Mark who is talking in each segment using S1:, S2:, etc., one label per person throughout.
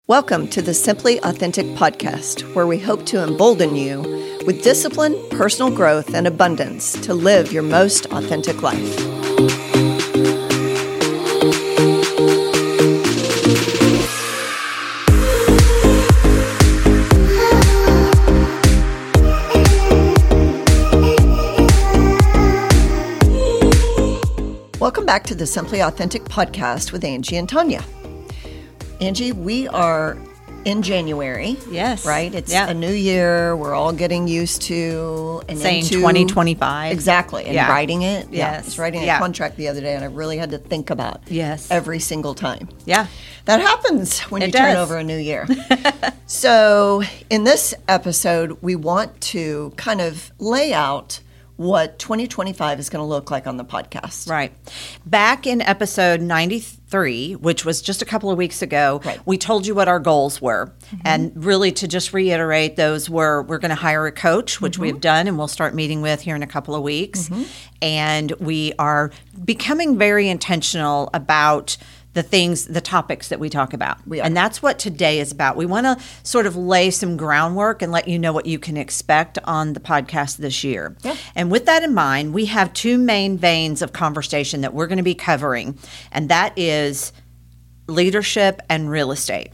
S1: Welcome to the Simply Authentic podcast, where we hope to embolden you with discipline, personal growth, and abundance to live your most authentic life. Welcome back to the Simply Authentic podcast with Angie and Tanya. Angie, we are in January.
S2: Yes.
S1: Right? It's a new year. We're all getting used to and
S2: saying
S1: into
S2: 2025.
S1: Exactly. And writing it.
S2: Yes.
S1: Yeah. I was writing a contract the other day, and I really had to think about every single time.
S2: Yeah.
S1: That happens when you turn over a new year. So in this episode, we want to kind of lay out what 2025 is going to look like on the podcast.
S2: Right. Back in episode 93, which was just a couple of weeks ago, we told you what our goals were. Mm-hmm. And really to just reiterate, those were, we're going to hire a coach, which we've done and we'll start meeting with here in a couple of weeks. Mm-hmm. And we are becoming very intentional about the topics that we talk about. And that's what today is about. We want to sort of lay some groundwork and let you know what you can expect on the podcast this year. Yeah. And with that in mind, we have two main veins of conversation that we're going to be covering, and that is leadership and real estate.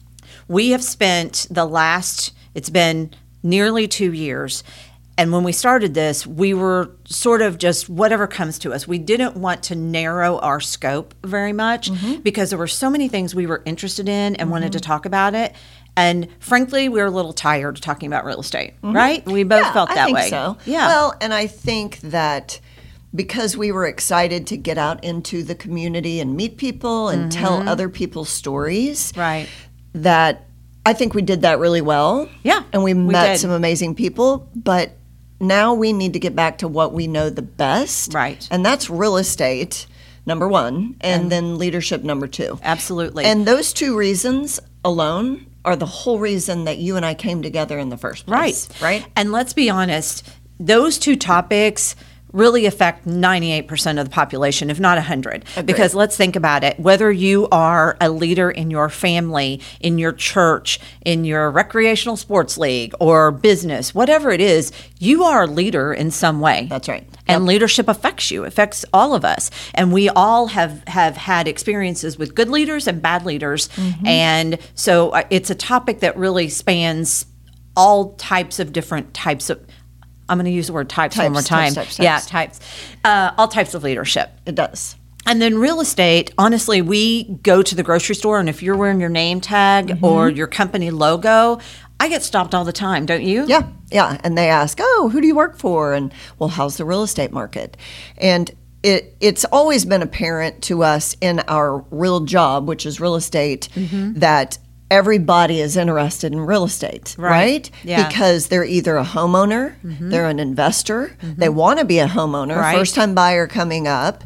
S2: We have spent it's been nearly 2 years. And when we started this, we were sort of just whatever comes to us. We didn't want to narrow our scope very much because there were so many things we were interested in and wanted to talk about it. And frankly, we were a little tired of talking about real estate, right? We both felt that way.
S1: I think so.
S2: Yeah.
S1: Well, and I think that because we were excited to get out into the community and meet people and tell other people's stories,
S2: right?
S1: That I think we did that really well.
S2: Yeah.
S1: And we met some amazing people, but now we need to get back to what we know the best.
S2: Right.
S1: And that's real estate, number one, and then leadership, number two.
S2: Absolutely.
S1: And those two reasons alone are the whole reason that you and I came together in the first place. Right.
S2: And let's be honest, those two topics really affect 98% of the population, if not 100.
S1: Agreed.
S2: Because let's think about it. Whether you are a leader in your family, in your church, in your recreational sports league, or business, whatever it is, you are a leader in some way.
S1: That's right.
S2: And leadership affects you, affects all of us. And we all have had experiences with good leaders and bad leaders. And so it's a topic that really spans all types of different types of, I'm going to use the word types one more time.
S1: Types.
S2: Yeah, types. All types of leadership.
S1: It does.
S2: And then real estate, honestly, we go to the grocery store, and if you're wearing your name tag or your company logo, I get stopped all the time, don't you?
S1: Yeah, yeah. And they ask, oh, who do you work for? And, well, how's the real estate market? And it's always been apparent to us in our real job, which is real estate, that everybody is interested in real estate, right?
S2: Yeah.
S1: Because they're either a homeowner, they're an investor, they want to be a homeowner, first-time buyer coming up,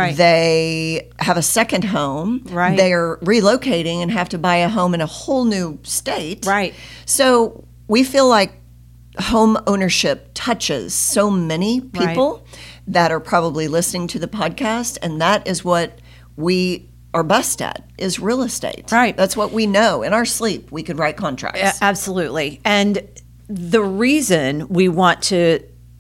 S1: they have a second home, they're relocating and have to buy a home in a whole new state.
S2: Right.
S1: So we feel like home ownership touches so many people that are probably listening to the podcast, and that is what we are best at, is real estate.
S2: Right.
S1: That's what we know. In our sleep, we could write contracts.
S2: Absolutely. And the reason we want to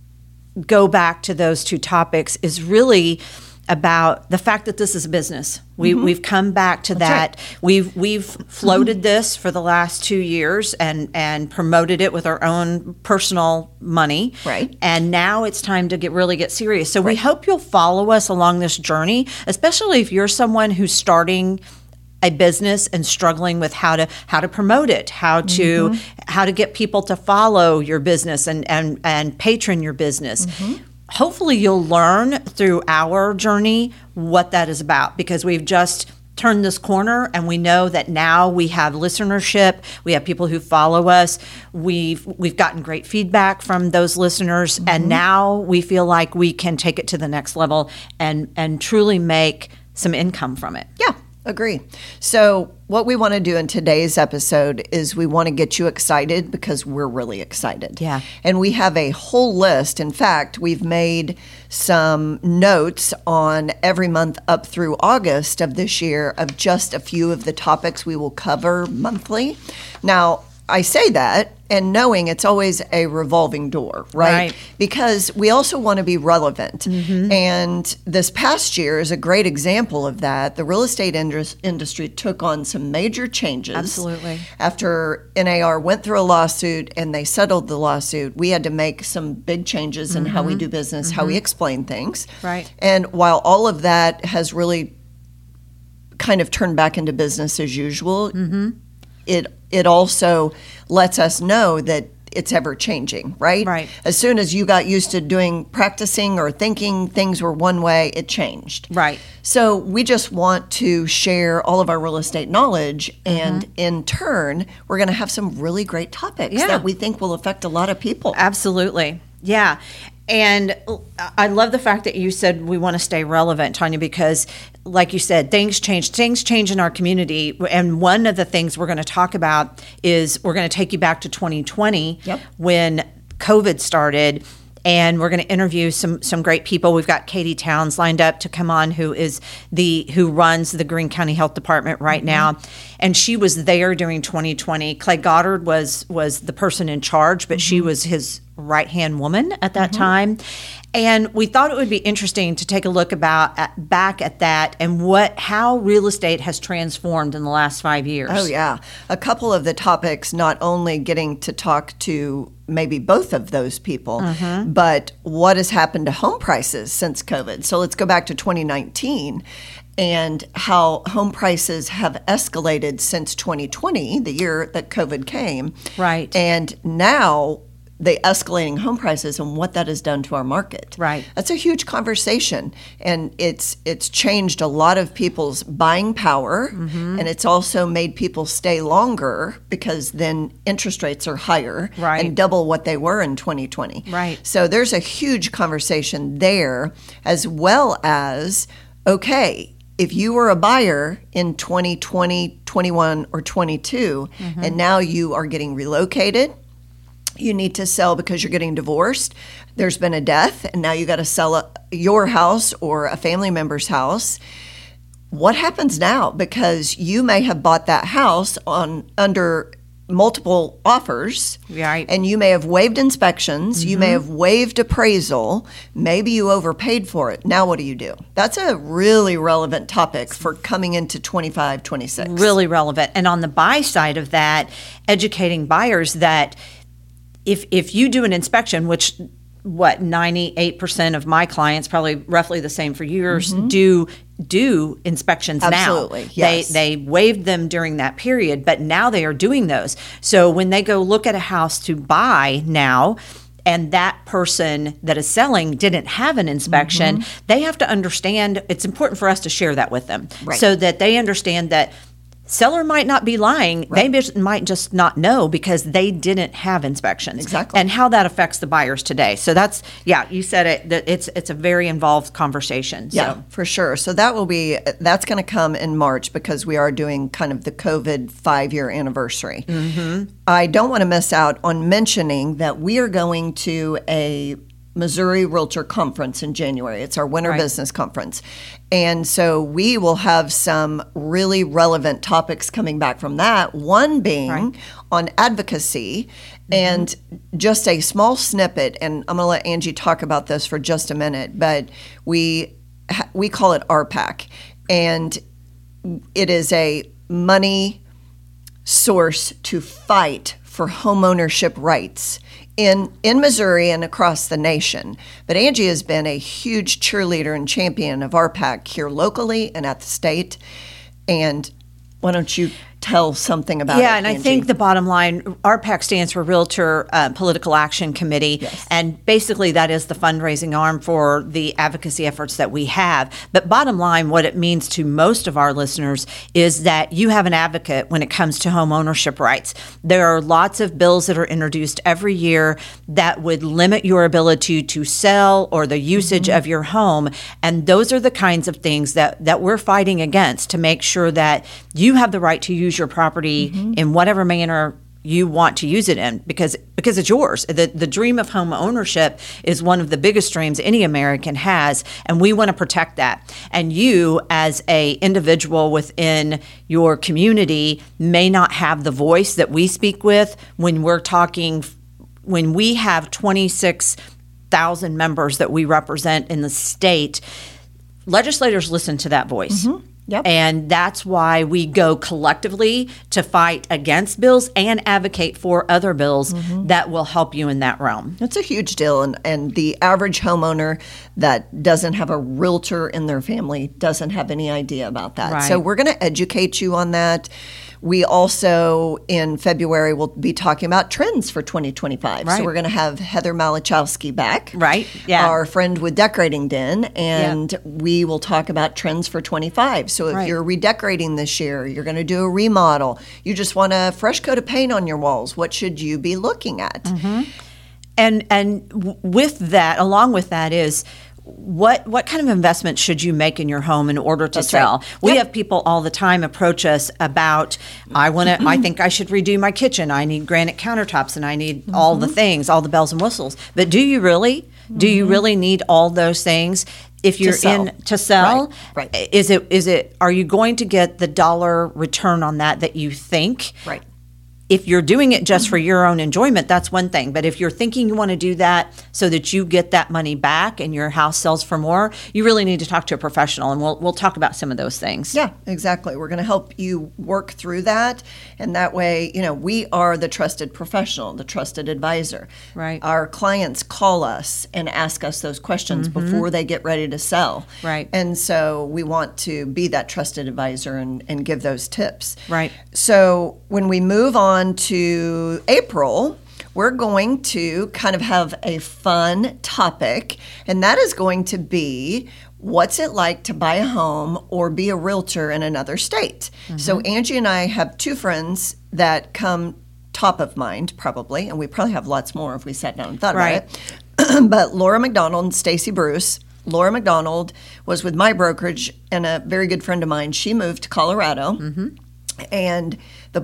S2: go back to those two topics is really about the fact that this is a business. We've come back to that. Right. We've floated this for the last 2 years and promoted it with our own personal money.
S1: Right.
S2: And now it's time to really get serious. So we hope you'll follow us along this journey, especially if you're someone who's starting a business and struggling with how to promote it, how to get people to follow your business and patron your business. Hopefully you'll learn through our journey what that is about, because we've just turned this corner and we know that now we have listenership, we have people who follow us, we've gotten great feedback from those listeners, and now we feel like we can take it to the next level and truly make some income from it.
S1: Yeah. Agree. So what we want to do in today's episode is we want to get you excited because we're really excited.
S2: Yeah.
S1: And we have a whole list. In fact, we've made some notes on every month up through August of this year of just a few of the topics we will cover monthly. Now, I say that and knowing it's always a revolving door, right? Because we also want to be relevant. And this past year is a great example of that. The real estate industry took on some major changes.
S2: Absolutely.
S1: After NAR went through a lawsuit and they settled the lawsuit, we had to make some big changes in how we do business, how we explain things.
S2: Right.
S1: And while all of that has really kind of turned back into business as usual, it also lets us know that it's ever changing, right?
S2: Right.
S1: As soon as you got used to practicing or thinking things were one way, it changed.
S2: Right.
S1: So we just want to share all of our real estate knowledge, and in turn, we're going to have some really great topics that we think will affect a lot of people.
S2: Absolutely. Yeah. And I love the fact that you said we want to stay relevant, Tanya, because like you said, things change in our community. And one of the things we're going to talk about is we're going to take you back to 2020 when COVID started. And we're going to interview some great people. We've got Katie Towns lined up to come on, who runs the Greene County Health Department right now, and she was there during 2020. Clay Goddard was the person in charge, but she was his right-hand woman at that time. And we thought it would be interesting to take a look back at that and how real estate has transformed in the last 5 years.
S1: Oh, yeah. A couple of the topics, not only getting to talk to maybe both of those people, but what has happened to home prices since COVID. So let's go back to 2019 and how home prices have escalated since 2020, the year that COVID came.
S2: Right.
S1: And now the escalating home prices and what that has done to our market.
S2: Right.
S1: That's a huge conversation, and it's changed a lot of people's buying power, and it's also made people stay longer because then interest rates are higher and double what they were in 2020.
S2: Right.
S1: So there's a huge conversation there, as well as, okay, if you were a buyer in 2020, 21, or 22, and now you are getting relocated, you need to sell because you're getting divorced, there's been a death, and now you got to sell your house or a family member's house. What happens now? Because you may have bought that house under multiple offers, and you may have waived inspections, you may have waived appraisal, maybe you overpaid for it. Now what do you do? That's a really relevant topic for coming into 25, 26.
S2: Really relevant. And on the buy side of that, educating buyers that if you do an inspection, which 98% of my clients, probably roughly the same for yours, do inspections
S1: Absolutely,
S2: now.
S1: Yes.
S2: They waived them during that period, but now they are doing those. So when they go look at a house to buy now, and that person that is selling didn't have an inspection, they have to understand, it's important for us to share that with them so that they understand that seller might not be lying. They might just not know because they didn't have inspections.
S1: Exactly.
S2: And how that affects the buyers today. So that's, you said it, that it's a very involved conversation.
S1: Yeah,
S2: So.
S1: for sure. So that's going to come in March because we are doing kind of the COVID 5-year anniversary. I don't want to miss out on mentioning that we are going to a Missouri Realtor Conference in January. It's our winter business conference. And so we will have some really relevant topics coming back from that, one being on advocacy and just a small snippet, and I'm going to let Angie talk about this for just a minute, but we call it RPAC, and it is a money source to fight for homeownership rights in Missouri and across the nation. But Angie has been a huge cheerleader and champion of RPAC here locally and at the state. And why don't you tell something about it.
S2: Yeah, and
S1: Angie.
S2: I think the bottom line, RPAC stands for Realtor Political Action Committee,
S1: Yes.
S2: and basically that is the fundraising arm for the advocacy efforts that we have. But bottom line, what it means to most of our listeners is that you have an advocate when it comes to home ownership rights. There are lots of bills that are introduced every year that would limit your ability to sell or the usage of your home, and those are the kinds of things that we're fighting against to make sure that you have the right to use your property in whatever manner you want to use it in, because it's yours. The dream of home ownership is one of the biggest dreams any American has, and we want to protect that. And you, as a individual within your community, may not have the voice that we speak with when we're talking. When we have 26,000 members that we represent in the state, legislators listen to that voice.
S1: Yep.
S2: And that's why we go collectively to fight against bills and advocate for other bills that will help you in that realm.
S1: It's a huge deal, and the average homeowner that doesn't have a realtor in their family doesn't have any idea about that.
S2: Right.
S1: So we're going to educate you on that. We also, in February, will be talking about trends for 2025.
S2: Right.
S1: So we're going to have Heather Malachowski back.
S2: Right, yeah.
S1: Our friend with Decorating Den, and we will talk about trends for 25. So if
S2: Right.
S1: you're redecorating this year, you're going to do a remodel, you just want a fresh coat of paint on your walls, what should you be looking at?
S2: And with that, along with that is what kind of investment should you make in your home in order to sell?
S1: right.
S2: We
S1: Yep.
S2: have people all the time approach us about, I think I should redo my kitchen. I need granite countertops and I need all the things, all the bells and whistles. But do you really? Do you really need all those things? If you're
S1: sell.
S2: to sell,
S1: Right.
S2: is it are you going to get the dollar return on that you think?
S1: Right.
S2: If you're doing it just for your own enjoyment, that's one thing. But if you're thinking you want to do that so that you get that money back and your house sells for more, you really need to talk to a professional, and we'll talk about some of those things.
S1: Yeah, exactly. We're going to help you work through that. And that way, we are the trusted professional, the trusted advisor.
S2: Right.
S1: Our clients call us and ask us those questions before they get ready to sell.
S2: Right.
S1: And so we want to be that trusted advisor and give those tips.
S2: Right.
S1: So when we move on to April, we're going to kind of have a fun topic, and that is going to be what's it like to buy a home or be a realtor in another state. So Angie and I have two friends that come top of mind probably, and we probably have lots more if we sat down and thought
S2: Right.
S1: about it. But Laura McDonald and Stacy Bruce. Laura McDonald was with my brokerage and a very good friend of mine. She moved to Colorado, and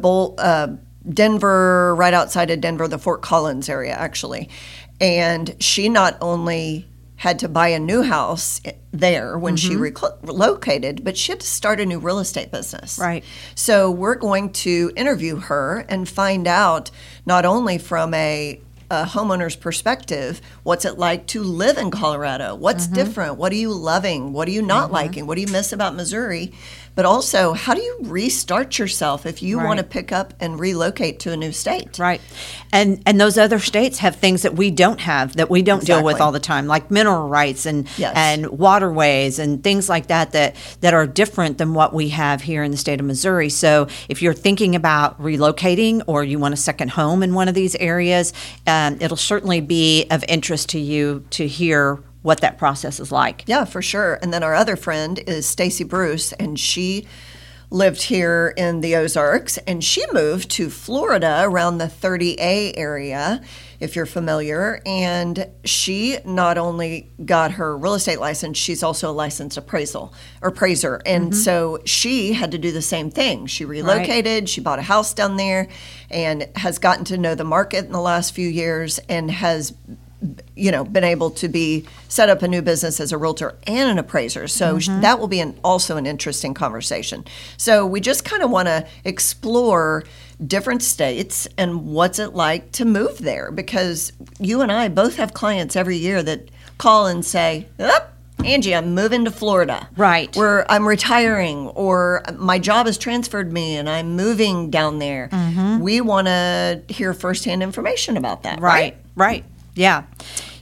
S1: the Denver, right outside of Denver, the Fort Collins area, actually. And she not only had to buy a new house there when she relocated, but she had to start a new real estate business.
S2: Right.
S1: So we're going to interview her and find out not only from a homeowner's perspective, what's it like to live in Colorado? What's different? What are you loving? What are you not liking? What do you miss about Missouri? But also, how do you restart yourself if you want to pick up and relocate to a new state?
S2: Right. And those other states have things that we don't have, that we don't deal with
S1: Exactly.
S2: all the time, like mineral rights and
S1: Yes.
S2: and waterways and things like that are different than what we have here in the state of Missouri. So if you're thinking about relocating or you want a second home in one of these areas, it'll certainly be of interest to you to hear what that process is like.
S1: Yeah, for sure. And then our other friend is Stacy Bruce, and she lived here in the Ozarks, and she moved to Florida around the 30A area, if you're familiar. And she not only got her real estate license, she's also a licensed appraiser. And so she had to do the same thing. She relocated, she bought a house down there, and has gotten to know the market in the last few years, and has been able to set up a new business as a realtor and an appraiser. So that will be also an interesting conversation. So we just kind of want to explore different states and what's it like to move there, because you and I both have clients every year that call and say, Angie, I'm moving to Florida.
S2: Right.
S1: I'm retiring, or my job has transferred me and I'm moving down there. We want to hear firsthand information about that.
S2: Right. Yeah.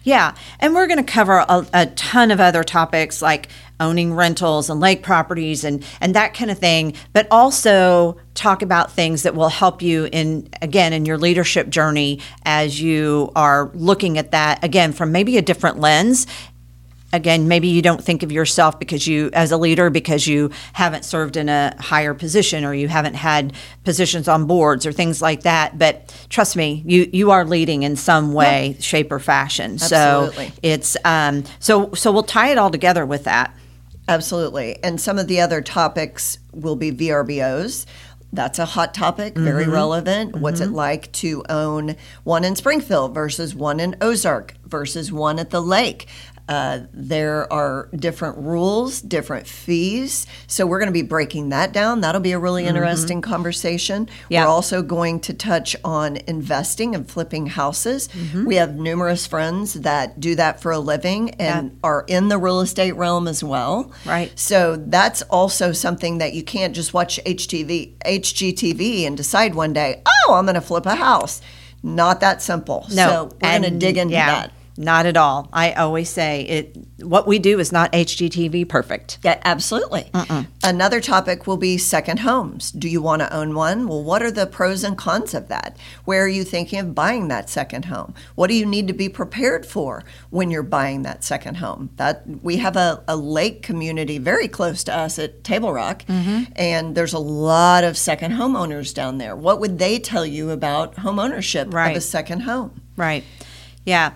S2: Yeah. And we're going to cover a ton of other topics like owning rentals and lake properties and that kind of thing, but also talk about things that will help you in your leadership journey as you are looking at that, again, from maybe a different lens. Again, maybe you don't think of yourself as a leader because you haven't served in a higher position or you haven't had positions on boards or things like that. But trust me, you are leading in some way, shape, or fashion.
S1: Absolutely.
S2: So it's so we'll tie it all together with that.
S1: Absolutely. And some of the other topics will be VRBOs. That's a hot topic, very relevant. What's it like to own one in Springfield versus one in Ozark versus one at the lake? There are different rules, different fees. So we're going to be breaking that down. That'll be a really interesting conversation.
S2: Yeah.
S1: We're also going to touch on investing and flipping houses. We have numerous friends that do that for a living and are in the real estate realm as well.
S2: Right.
S1: So that's also something that you can't just watch HGTV and decide one day, oh, I'm going to flip a house. Not that simple.
S2: No.
S1: So we're going to dig into that.
S2: Not at all. I always say what we do is not HGTV perfect.
S1: Yeah, absolutely. Another topic will be second homes. Do you want to own one? Well, what are the pros and cons of that? Where are you thinking of buying that second home? What do you need to be prepared for when you're buying that second home? We have a lake community very close to us at Table Rock, and there's a lot of second homeowners down there. What would they tell you about home ownership of a second home?
S2: Right. Yeah.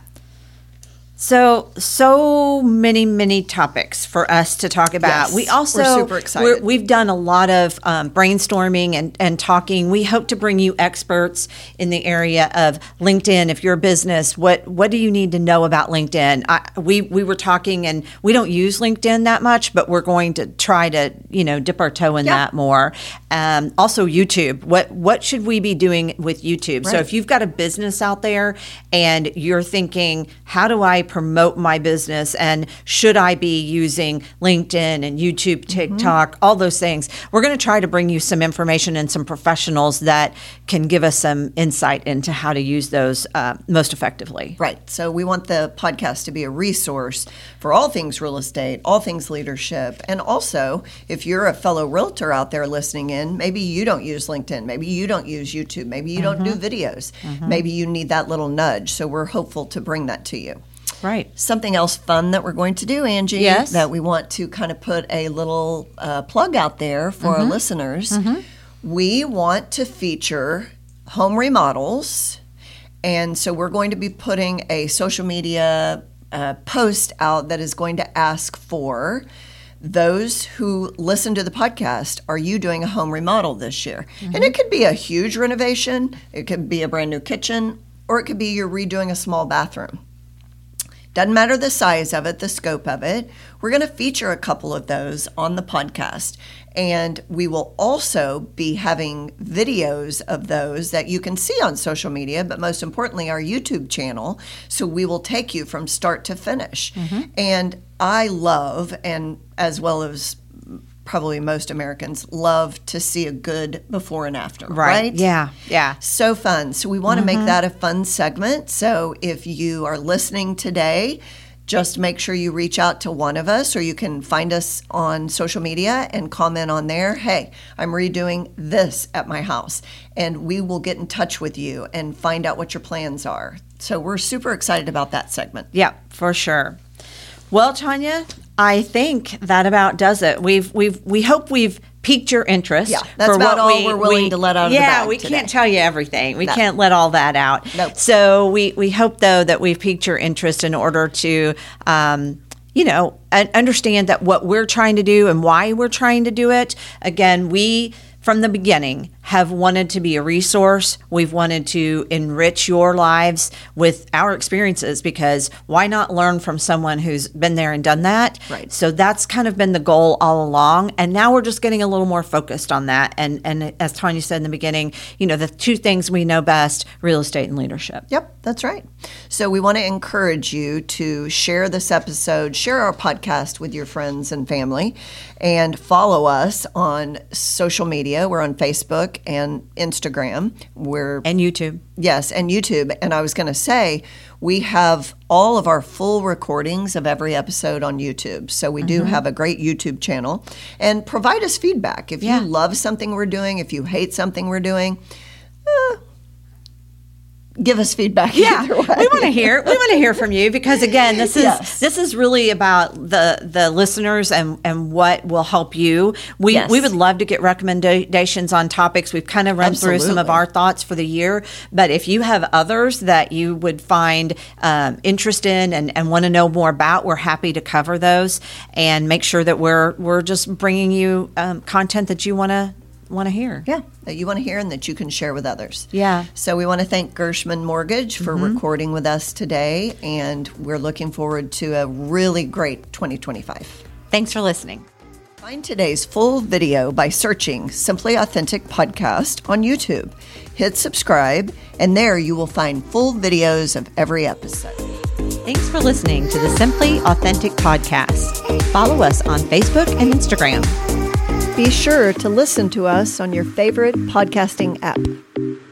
S2: So many topics for us to talk about.
S1: Yes,
S2: we also,
S1: we're super excited.
S2: We've done a lot of brainstorming and talking. We hope to bring you experts in the area of LinkedIn. If you're a business, what do you need to know about LinkedIn? We were talking, and we don't use LinkedIn that much, but we're going to try to dip our toe in that more. Also, YouTube. What should we be doing with YouTube?
S1: Right.
S2: So if you've got a business out there and you're thinking, how do I promote my business, and should I be using LinkedIn and YouTube, TikTok, all those things? We're going to try to bring you some information and some professionals that can give us some insight into how to use those most effectively.
S1: Right. So we want the podcast to be a resource for all things real estate, all things leadership. And also, if you're a fellow realtor out there listening in, maybe you don't use LinkedIn, maybe you don't use YouTube, maybe you don't do videos, maybe you need that little nudge. So we're hopeful to bring that to you.
S2: Right.
S1: Something else fun that we're going to do, Angie,
S2: yes,
S1: that we want to kind of put a little plug out there for our listeners. We want to feature home remodels, and so we're going to be putting a social media post out that is going to ask for those who listen to the podcast, are you doing a home remodel this year? And it could be a huge renovation, it could be a brand new kitchen, or it could be you're redoing a small bathroom. Doesn't matter the size of it, the scope of it. We're going to feature a couple of those on the podcast. And we will also be having videos of those that you can see on social media, but most importantly, our YouTube channel. So we will take you from start to finish. And I love, and as well as probably most Americans, love to see a good before and after, right?
S2: Yeah.
S1: So fun. So we want to make that a fun segment. So if you are listening today, just make sure you reach out to one of us, or you can find us on social media and comment on there. Hey, I'm redoing this at my house. And we will get in touch with you and find out what your plans are. So we're super excited about that segment.
S2: Yeah, for sure. Well, Tanya, I think that about does it. We hope we've piqued your interest.
S1: Yeah, that's about all we're willing to let out of the bag
S2: Yeah, we
S1: today.
S2: can't tell you everything. We can't let all that out.
S1: Nope.
S2: So we hope, though, that we've piqued your interest in order to, understand that what we're trying to do and why we're trying to do it. Again, we, from the beginning, have wanted to be a resource. We've wanted to enrich your lives with our experiences, because why not learn from someone who's been there and done that?
S1: Right.
S2: So that's kind of been the goal all along. And now we're just getting a little more focused on that. And as Tanya said in the beginning, the two things we know best, real estate and leadership.
S1: Yep, that's right. So we want to encourage you to share this episode, share our podcast with your friends and family, and follow us on social media. We're on Facebook Facebook and Instagram.
S2: And YouTube.
S1: Yes, and YouTube. And I was going to say, we have all of our full recordings of every episode on YouTube. So we do have a great YouTube channel. And provide us feedback. If you love something we're doing, if you hate something we're doing, give us feedback.
S2: Yeah,
S1: either way.
S2: we want to hear. We want to hear from you because again, this is really about the listeners and what will help you. We would love to get recommendations on topics. We've kind of run through some of our thoughts for the year, but if you have others that you would find interest in and want to know more about, we're happy to cover those and make sure that we're just bringing you content that you want to hear.
S1: Yeah, that you want to hear and that you can share with others.
S2: Yeah.
S1: So we want to thank Gershman Mortgage for recording with us today, and we're looking forward to a really great 2025.
S2: Thanks for listening.
S1: Find today's full video by searching Simply Authentic Podcast on YouTube. Hit subscribe, and there you will find full videos of every episode.
S2: Thanks for listening to the Simply Authentic Podcast. Follow us on Facebook and Instagram.
S1: Be sure to listen to us on your favorite podcasting app.